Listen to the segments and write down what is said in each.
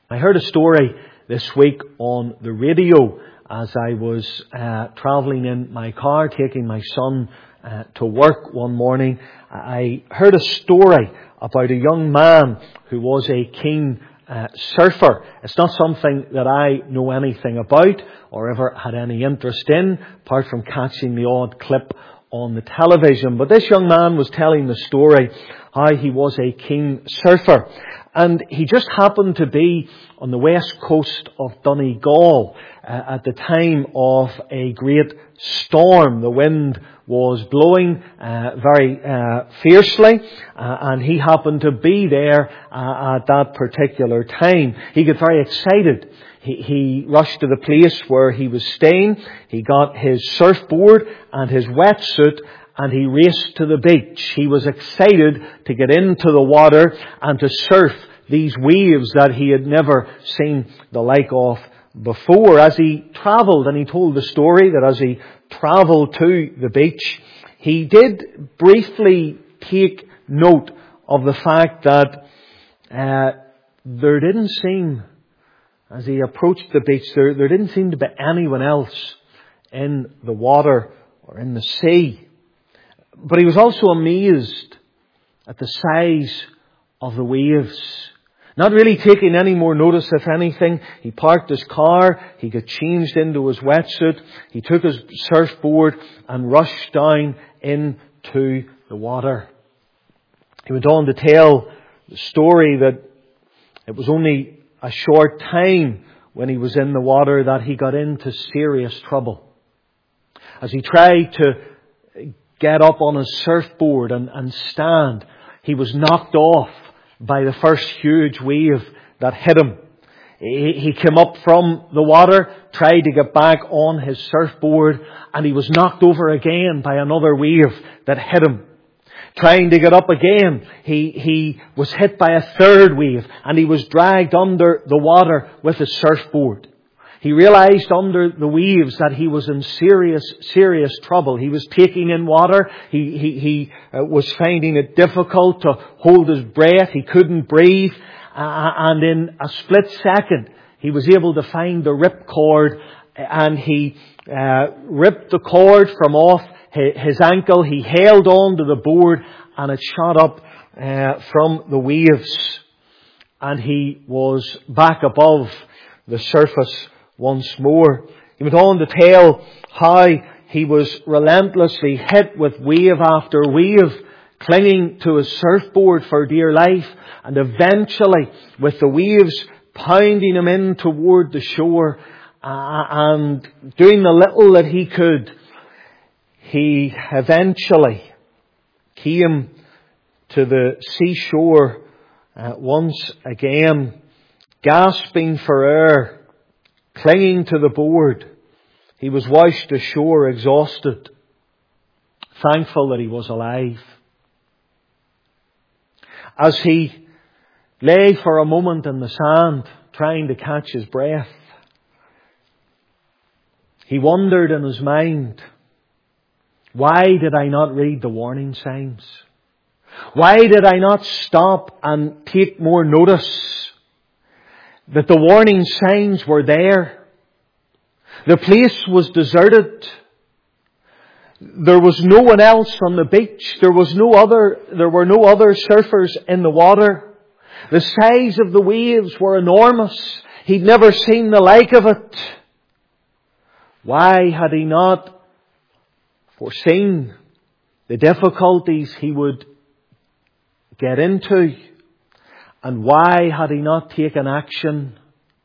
I heard a story this week on the radio as I was travelling in my car, taking my son to work one morning. I heard a story about a young man who was a keen surfer. It's not something that I know anything about or ever had any interest in, apart from catching the odd clip on the television. But this young man was telling the story how he was a keen surfer. And he just happened to be on the west coast of Donegal at the time of a great storm. The wind was blowing very fiercely, and he happened to be there at that particular time. He got very excited. He rushed to the place where he was staying. He got his surfboard and his wetsuit, and he raced to the beach. He was excited to get into the water and to surf these waves that he had never seen the like of before. As he travelled, and he told the story that as he travelled to the beach, he did briefly take note of the fact that there didn't seem, as he approached the beach, there didn't seem to be anyone else in the water or in the sea. But he was also amazed at the size of the waves. Not really taking any more notice, if anything. He parked his car, he got changed into his wetsuit, he took his surfboard and rushed down into the water. He went on to tell the story that it was only a short time when he was in the water that he got into serious trouble. As he tried to get up on his surfboard and stand, he was knocked off by the first huge wave that hit him. He came up from the water, tried to get back on his surfboard, and he was knocked over again by another wave that hit him. Trying to get up again, he was hit by a third wave, and he was dragged under the water with his surfboard. He realized under the waves that he was in serious trouble. He was taking in water. He was finding it difficult to hold his breath. He couldn't breathe. And in a split second, he was able to find the ripcord, and he ripped the cord from off his ankle. He held on to the board, and it shot up from the waves. And he was back above the surface once more. He went on to tell how he was relentlessly hit with wave after wave, clinging to his surfboard for dear life, and eventually, with the waves pounding him in toward the shore, and doing the little that he could, he eventually came to the seashore once again, gasping for air, clinging to the board. He was washed ashore exhausted, thankful that he was alive. As he lay for a moment in the sand, trying to catch his breath, he wondered in his mind, why did I not read the warning signs? Why did I not stop and take more notice that the warning signs were there? The place was deserted. There was no one else on the beach. There were no other surfers in the water. The size of the waves were enormous. He'd never seen the like of it. Why had he not foreseen the difficulties he would get into? And why had he not taken action?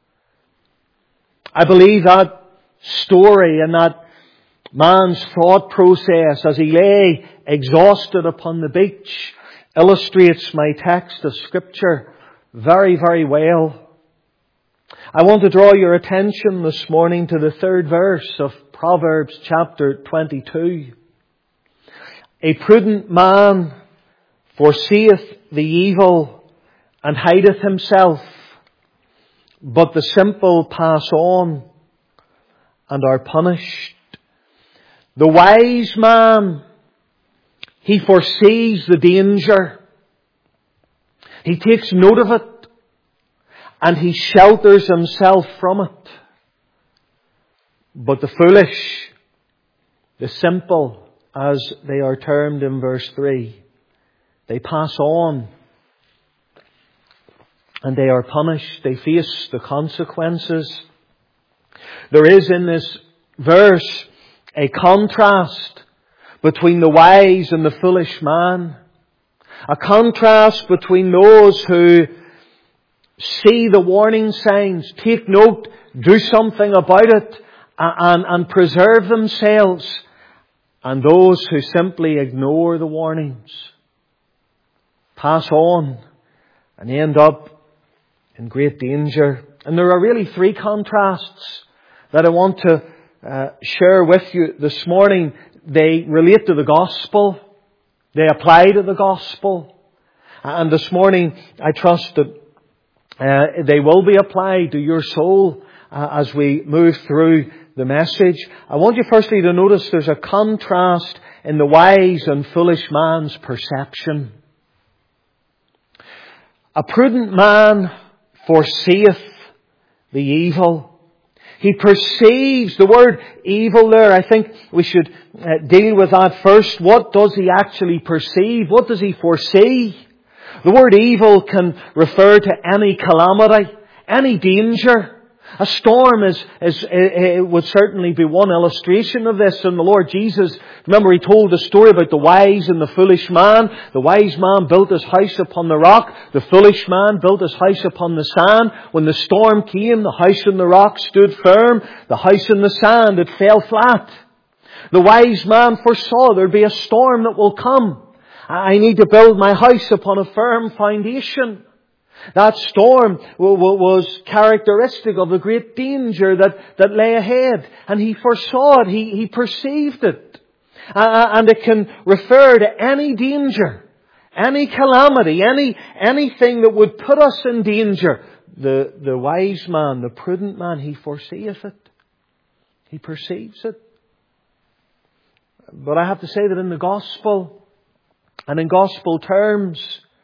I believe that story and that man's thought process as he lay exhausted upon the beach illustrates my text of Scripture very, very well. I want to draw your attention this morning to the 3rd verse of Proverbs chapter 22. A prudent man foreseeth the evil and hideth himself, but the simple pass on and are punished. The wise man, he foresees the danger. He takes note of it, and he shelters himself from it. But the foolish, the simple, as they are termed in verse 3, they pass on and they are punished. They face the consequences. There is in this verse a contrast between the wise and the foolish man. A contrast between those who see the warning signs, take note, do something about it, and preserve themselves, and those who simply ignore the warnings, pass on, and end up in great danger. And there are really three contrasts that I want to share with you this morning. They relate to the gospel. They apply to the gospel. And this morning, I trust that they will be applied to your soul as we move through the message. I want you firstly to notice there's a contrast in the wise and foolish man's perception. A prudent man foreseeth the evil. He perceives the word evil there. I think we should deal with that first. What does he actually perceive? What does he foresee? The word evil can refer to any calamity, any danger. A storm would certainly be one illustration of this. And the Lord Jesus, remember He told the story about the wise and the foolish man. The wise man built his house upon the rock. The foolish man built his house upon the sand. When the storm came, the house on the rock stood firm. The house in the sand, it fell flat. The wise man foresaw there'd be a storm that will come. I need to build my house upon a firm foundation. That storm was characteristic of the great danger that lay ahead. And he foresaw it. He perceived it. And it can refer to any danger, any calamity, anything that would put us in danger. The wise man, the prudent man, he foreseeth it. He perceives it. But I have to say that in the gospel, and in gospel terms,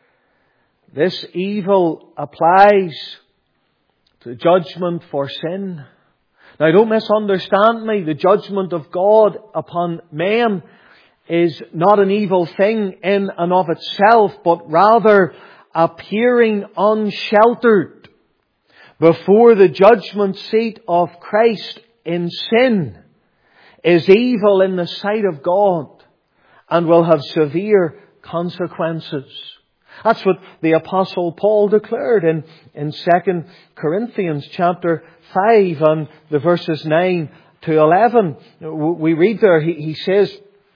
this evil applies to judgment for sin. Now don't misunderstand me. The judgment of God upon men is not an evil thing in and of itself, but rather appearing unsheltered before the judgment seat of Christ in sin is evil in the sight of God and will have severe consequences. That's what the Apostle Paul declared in 2 Corinthians chapter 5 and the verses 9 to 11. We read there, he says,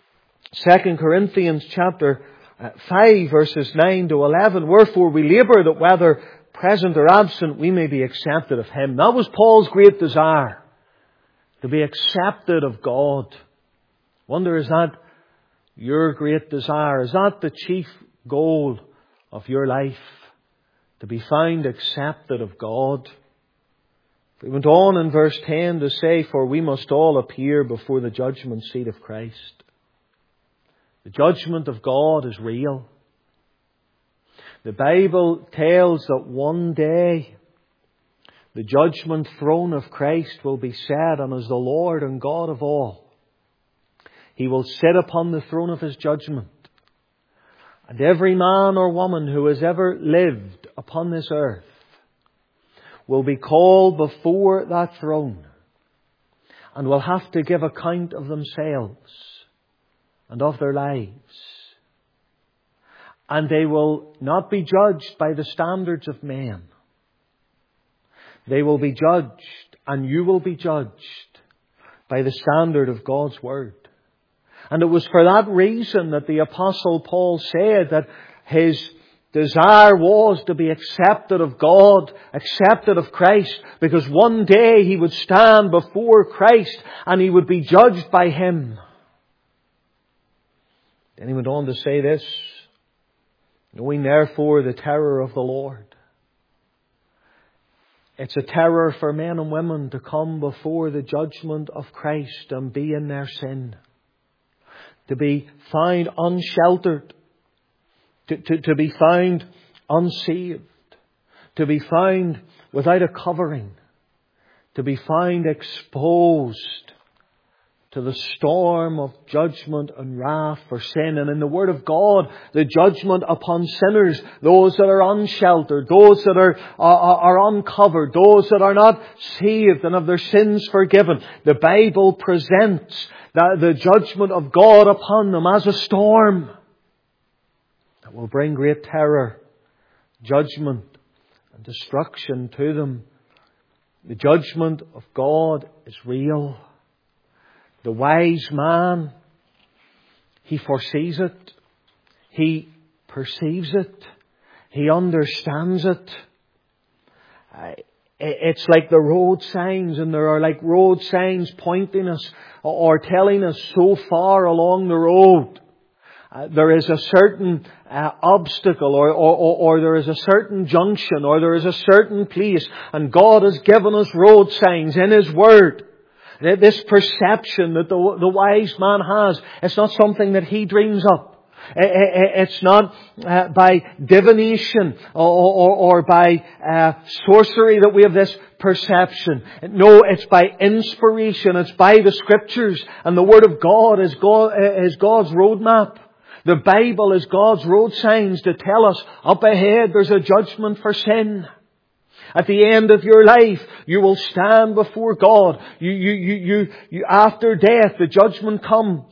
2 Corinthians chapter 5 verses 9 to 11, "Wherefore we labour that whether present or absent we may be accepted of Him." That was Paul's great desire, to be accepted of God. Wonder, is that your great desire? Is that the chief goal of your life? To be found accepted of God? He went on in verse 10 to say, "For we must all appear before the judgment seat of Christ." The judgment of God is real. The Bible tells that one day the judgment throne of Christ will be set, and as the Lord and God of all, He will sit upon the throne of His judgment. And every man or woman who has ever lived upon this earth will be called before that throne and will have to give account of themselves and of their lives. And they will not be judged by the standards of men. They will be judged, and you will be judged by the standard of God's Word. And it was for that reason that the Apostle Paul said that his desire was to be accepted of God, accepted of Christ, because one day he would stand before Christ and he would be judged by Him. Then he went on to say this, "Knowing therefore the terror of the Lord." It's a terror for men and women to come before the judgment of Christ and be in their sin. To be found unsheltered. To be found unsaved. To be found without a covering, to be found exposed to the storm of judgment and wrath for sin. And in the Word of God, the judgment upon sinners, those that are unsheltered, those that are uncovered, those that are not saved and have their sins forgiven. The Bible presents the judgment of God upon them as a storm that will bring great terror, judgment and destruction to them. The judgment of God is real. The wise man, he foresees it. He perceives it. He understands it. It's like the road signs, and there are like road signs pointing us or telling us so far along the road. There is a certain obstacle or there is a certain junction or there is a certain place, and God has given us road signs in His Word. This perception that the wise man has, it's not something that he dreams up. It's not by divination or by sorcery that we have this perception. No, it's by inspiration. It's by the Scriptures. And the Word of God is God's roadmap. The Bible is God's road signs to tell us up ahead there's a judgment for sin. At the end of your life, you will stand before God. You after death, the judgment comes.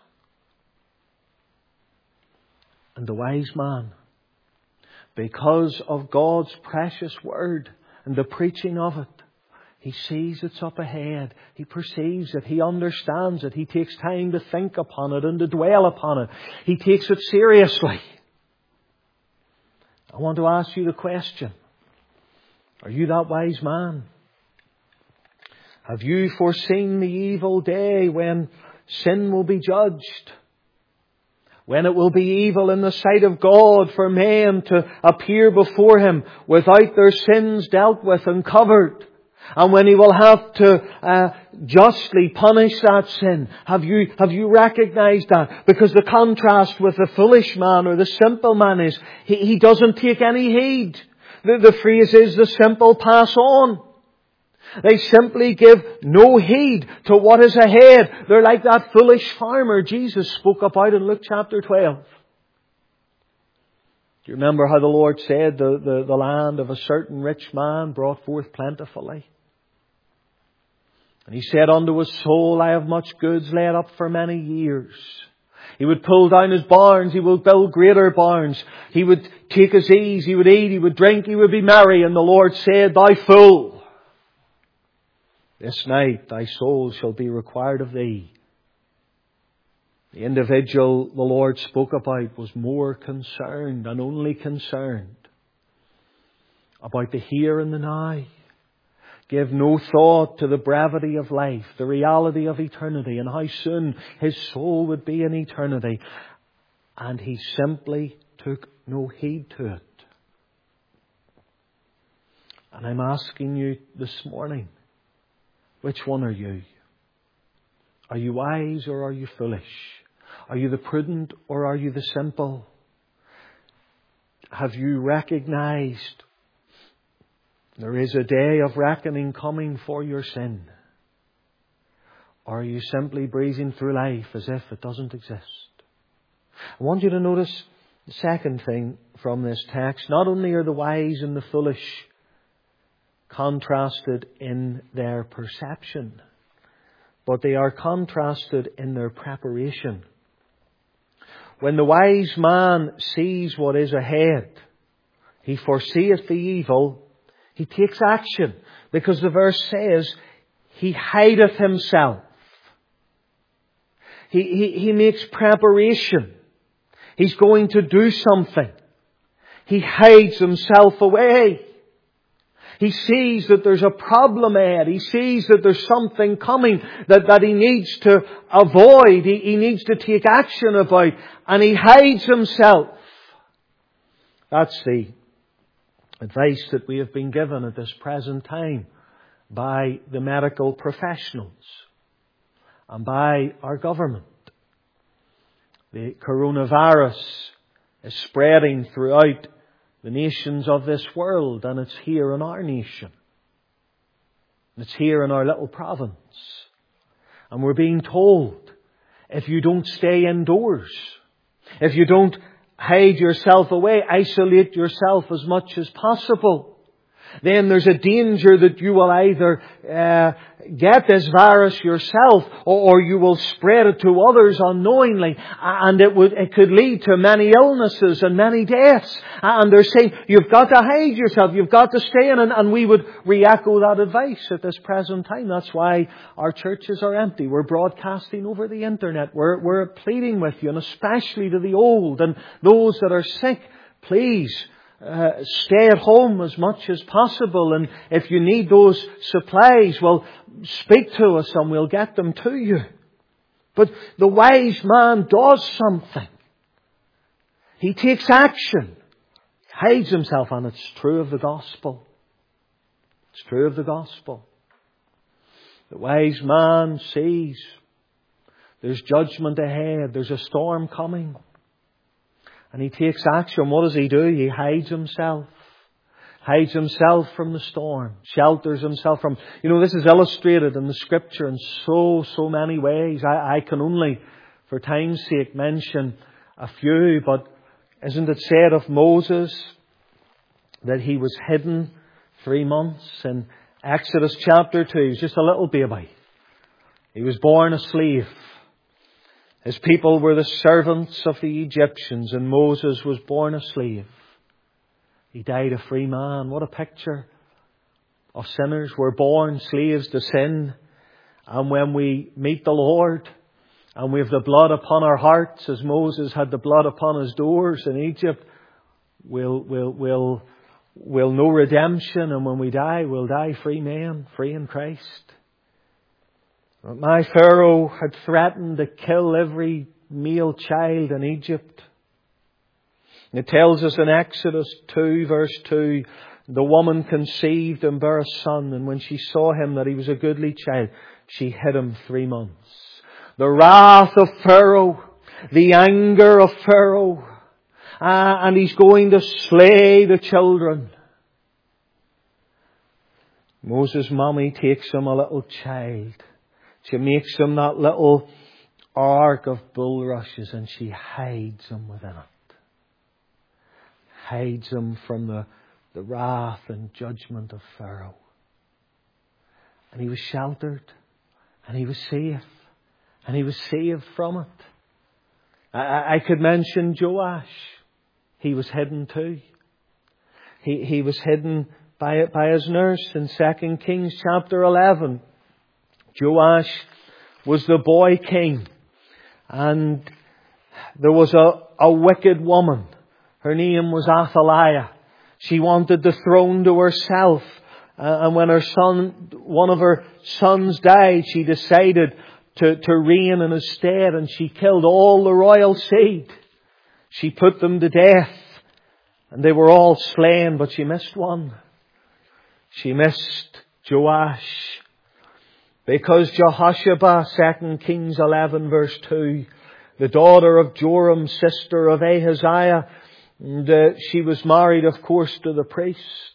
And the wise man, because of God's precious Word and the preaching of it, he sees it's up ahead. He perceives it. He understands it. He takes time to think upon it and to dwell upon it. He takes it seriously. I want to ask you the question. Are you that wise man? Have you foreseen the evil day when sin will be judged? When it will be evil in the sight of God for men to appear before Him without their sins dealt with and covered? And when He will have to justly punish that sin. Have you recognized that? Because the contrast with the foolish man or the simple man is he doesn't take any heed. The phrase is the simple pass on. They simply give no heed to what is ahead. They're like that foolish farmer Jesus spoke about in Luke chapter 12. Do you remember how the Lord said the land of a certain rich man brought forth plentifully? And He said unto his soul, I have much goods laid up for many years. He would pull down his barns. He would build greater barns. He would take his ease. He would eat. He would drink. He would be merry. And the Lord said, Thou fool, this night thy soul shall be required of thee. The individual the Lord spoke about was more concerned and only concerned about the here and the now. Gave no thought to the brevity of life, the reality of eternity, and how soon his soul would be in eternity. And he simply took no heed to it. And I'm asking you this morning, which one are you? Are you wise or are you foolish? Are you the prudent or are you the simple? Have you recognized there is a day of reckoning coming for your sin? Or are you simply breezing through life as if it doesn't exist? I want you to notice the second thing from this text. Not only are the wise and the foolish contrasted in their perception, but they are contrasted in their preparation. When the wise man sees what is ahead, he foreseeth the evil. He takes action, because the verse says, he hideth himself. He makes preparation. He's going to do something. He hides himself away. He sees that there's a problem ahead. He sees that there's something coming that he needs to avoid. He needs to take action about. And he hides himself. That's the advice that we have been given at this present time by the medical professionals and by our government. The coronavirus is spreading throughout the nations of this world, and it's here in our nation. It's here in our little province. And we're being told, if you don't stay indoors, if you don't hide yourself away, isolate yourself as much as possible, then there's a danger that you will either get this virus yourself, or you will spread it to others unknowingly, and it could lead to many illnesses and many deaths. And they're saying, you've got to hide yourself, you've got to stay in, and we would re-echo that advice at this present time. That's why our churches are empty. We're broadcasting over the internet. We're pleading with you, and especially to the old and those that are sick, please, stay at home as much as possible, and if you need those supplies, well, speak to us and we'll get them to you. But the wise man does something. He takes action. He hides himself, and it's true of the gospel. It's true of the gospel. The wise man sees there's judgment ahead, there's a storm coming. And he takes action. What does he do? He hides himself. Hides himself from the storm. Shelters himself from... this is illustrated in the Scripture in so many ways. I can only, for time's sake, mention a few. But isn't it said of Moses that he was hidden 3 months? In Exodus chapter 2, he was just a little baby. He was born a slave. His people were the servants of the Egyptians, and Moses was born a slave. He died a free man. What a picture of sinners. We're born slaves to sin. And when we meet the Lord, and we have the blood upon our hearts, as Moses had the blood upon his doors in Egypt, we'll know redemption. And when we die, we'll die free men, free in Christ. My Pharaoh had threatened to kill every male child in Egypt. It tells us in Exodus 2 verse 2, the woman conceived and bare a son, and when she saw him that he was a goodly child, she hid him 3 months. The wrath of Pharaoh, the anger of Pharaoh, and he's going to slay the children. Moses' mommy takes him a little child. She makes him that little ark of bulrushes, and she hides him within it. Hides him from the wrath and judgment of Pharaoh. And he was sheltered, and he was safe, and he was saved from it. I could mention Joash. He was hidden too. He was hidden by his nurse in 2 Kings chapter 11. Joash was the boy king, and there was a wicked woman. Her name was Athaliah. She wanted the throne to herself, and when one of her sons died, she decided to reign in his stead, and she killed all the royal seed. She put them to death, and they were all slain, but she missed one. She missed Joash. Because Jehoshaphat, 2 Kings 11 verse 2, the daughter of Joram, sister of Ahaziah, she was married, of course, to the priest.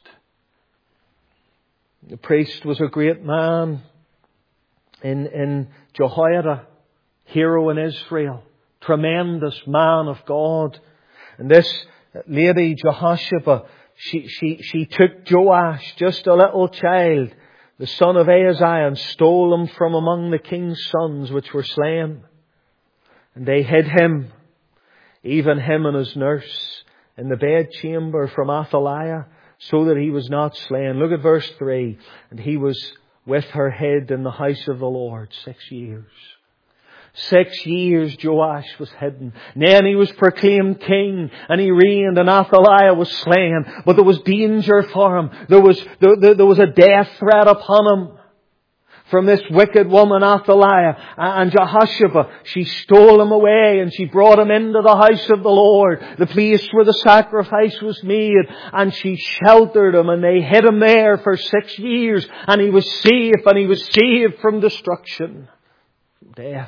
The priest was a great man in Jehoiada, hero in Israel, tremendous man of God. And this lady, Jehoshaphat, she took Joash, just a little child, the son of Ahaziah, and stole him from among the king's sons which were slain. And they hid him, even him and his nurse, in the bedchamber from Athaliah, so that he was not slain. Look at verse 3. And he was with her hid in the house of the Lord 6 years. 6 years Joash was hidden. Then he was proclaimed king, and he reigned, and Athaliah was slain. But there was danger for him. There was a death threat upon him from this wicked woman Athaliah. And Jehoshaphat, she stole him away, and she brought him into the house of the Lord, the place where the sacrifice was made. And she sheltered him, and they hid him there for 6 years. And he was safe, and he was saved from destruction, from death.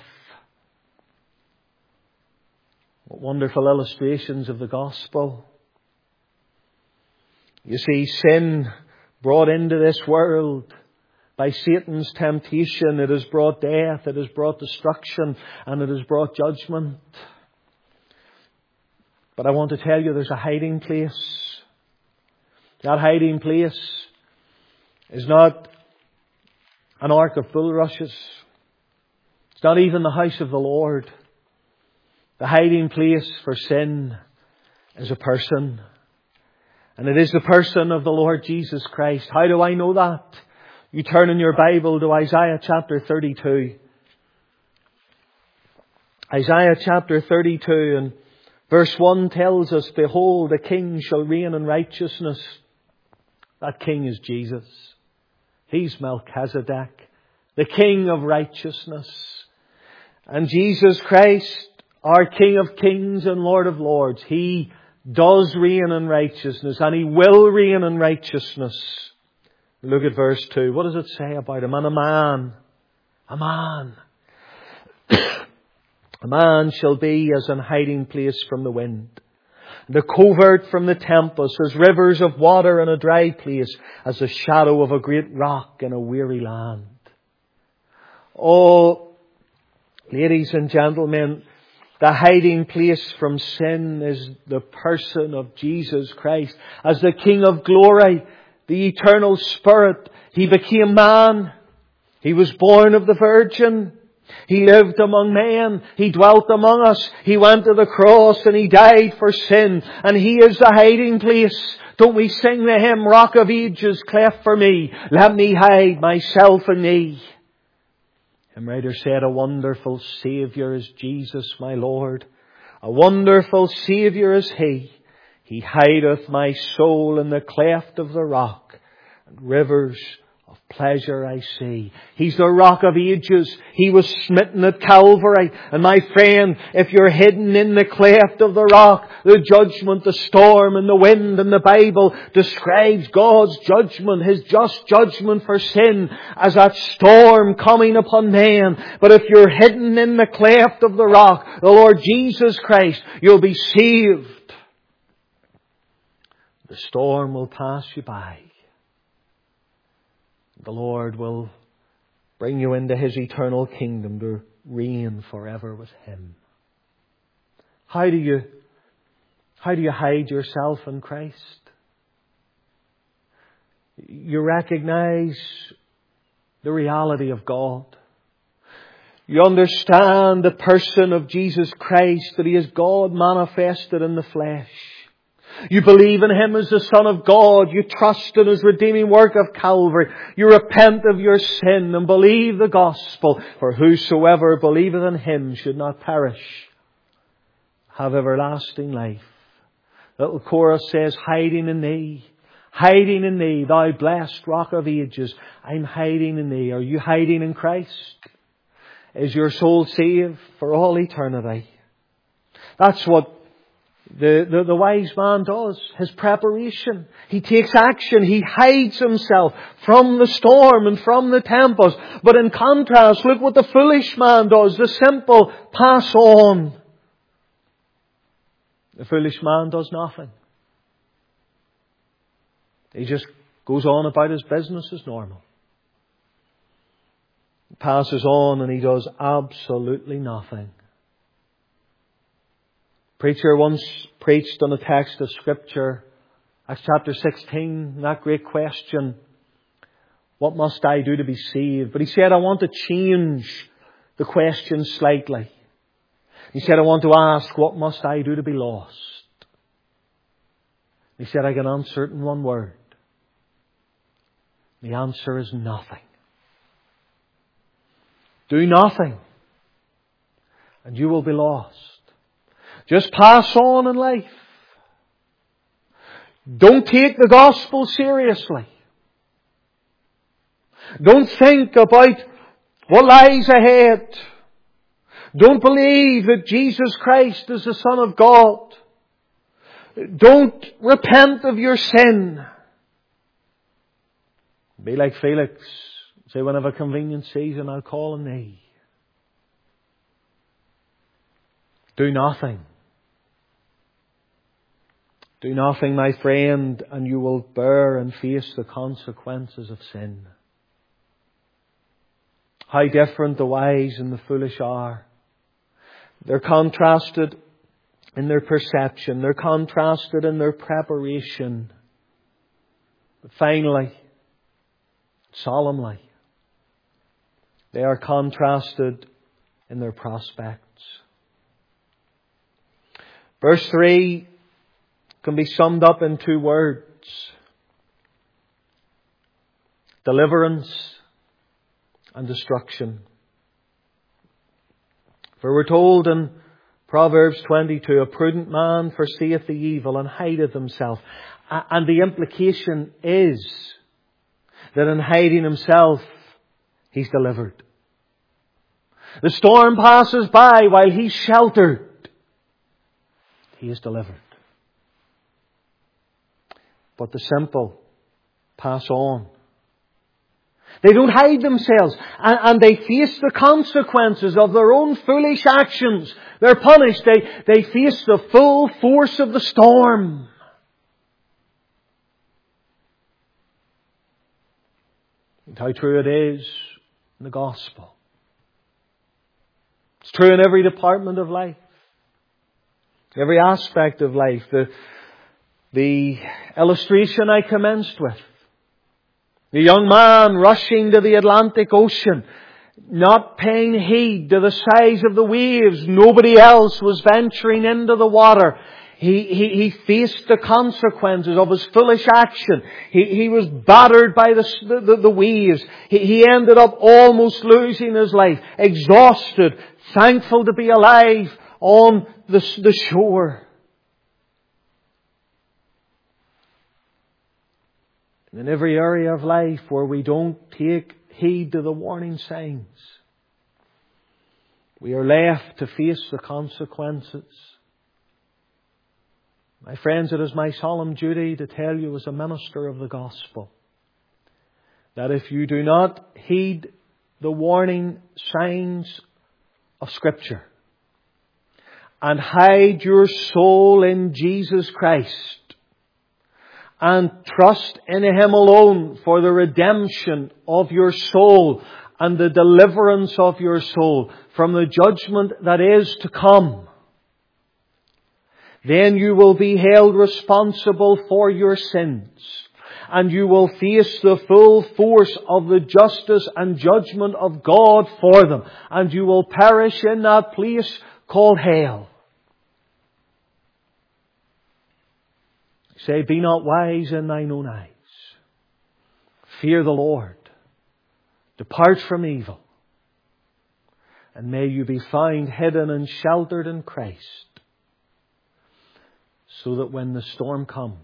What wonderful illustrations of the gospel. You see, sin brought into this world by Satan's temptation, it has brought death, it has brought destruction, and it has brought judgment. But I want to tell you there's a hiding place. That hiding place is not an ark of bulrushes. It's not even the house of the Lord. The hiding place for sin is a person. And it is the person of the Lord Jesus Christ. How do I know that? You turn in your Bible to Isaiah chapter 32. Isaiah chapter 32 and verse 1 tells us, Behold, a king shall reign in righteousness. That king is Jesus. He's Melchizedek, the King of righteousness. And Jesus Christ, our King of kings and Lord of lords, He does reign in righteousness, and He will reign in righteousness. Look at verse 2. What does it say about Him? And a man shall be as an hiding place from the wind, and a covert from the tempest, as rivers of water in a dry place, as the shadow of a great rock in a weary land. Oh, ladies and gentlemen, the hiding place from sin is the person of Jesus Christ. As the King of glory, the eternal Spirit, He became man. He was born of the Virgin. He lived among men. He dwelt among us. He went to the cross and He died for sin. And He is the hiding place. Don't we sing the hymn, Rock of Ages, cleft for me. Let me hide myself in Thee. Hymn writer said, a wonderful Saviour is Jesus my Lord. A wonderful Saviour is He. He hideth my soul in the cleft of the rock, and rivers of pleasure I see. He's the Rock of Ages. He was smitten at Calvary. And my friend, if you're hidden in the cleft of the rock, the judgment, the storm and the wind in the Bible describes God's judgment, His just judgment for sin, as that storm coming upon man. But if you're hidden in the cleft of the rock, the Lord Jesus Christ, you'll be saved. The storm will pass you by. The Lord will bring you into His eternal kingdom to reign forever with Him. How do you hide yourself in Christ? You recognize the reality of God. You understand the person of Jesus Christ, that He is God manifested in the flesh. You believe in Him as the Son of God. You trust in His redeeming work of Calvary. You repent of your sin and believe the gospel. For whosoever believeth in Him should not perish, have everlasting life. Little chorus says, hiding in Thee, Thou blessed Rock of Ages. I'm hiding in Thee. Are you hiding in Christ? Is your soul saved for all eternity? That's what the wise man does. His preparation. He takes action. He hides himself from the storm and from the tempest. But in contrast, look what the foolish man does. The simple pass on. The foolish man does nothing. He just goes on about his business as normal. He passes on and he does absolutely nothing. Preacher once preached on a text of Scripture, Acts chapter 16, that great question, what must I do to be saved? But he said, I want to change the question slightly. He said, I want to ask, what must I do to be lost? He said, I can answer it in one word. The answer is nothing. Do nothing, and you will be lost. Just pass on in life. Don't take the gospel seriously. Don't think about what lies ahead. Don't believe that Jesus Christ is the Son of God. Don't repent of your sin. Be like Felix. Say, when I have a convenient season, I'll call on Thee. Do nothing. Do nothing, my friend, and you will bear and face the consequences of sin. How different the wise and the foolish are. They're contrasted in their perception. They're contrasted in their preparation. But finally, solemnly, they are contrasted in their prospects. Verse 3 can be summed up in 2 words. Deliverance and destruction. For we're told in Proverbs 22, a prudent man foreseeth the evil and hideth himself. And the implication is that in hiding himself, he's delivered. The storm passes by while he's sheltered. He is delivered. But the simple pass on. They don't hide themselves, and they face the consequences of their own foolish actions. They're punished. They face the full force of the storm. And how true it is in the gospel. It's true in every department of life, every aspect of life. The illustration I commenced with. The young man rushing to the Atlantic Ocean, not paying heed to the size of the waves. Nobody else was venturing into the water. He faced the consequences of his foolish action. He was battered by the waves. He ended up almost losing his life, exhausted, thankful to be alive on the shore. In every area of life where we don't take heed to the warning signs, we are left to face the consequences. My friends, it is my solemn duty to tell you as a minister of the gospel that if you do not heed the warning signs of Scripture and hide your soul in Jesus Christ, and trust in Him alone for the redemption of your soul and the deliverance of your soul from the judgment that is to come, then you will be held responsible for your sins, and you will face the full force of the justice and judgment of God for them, and you will perish in that place called hell. Say, be not wise in thine own eyes. Fear the Lord. Depart from evil. And may you be found hidden and sheltered in Christ, so that when the storm comes,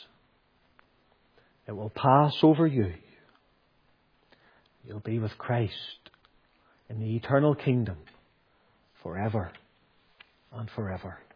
it will pass over you. You'll be with Christ in the eternal kingdom forever and forever.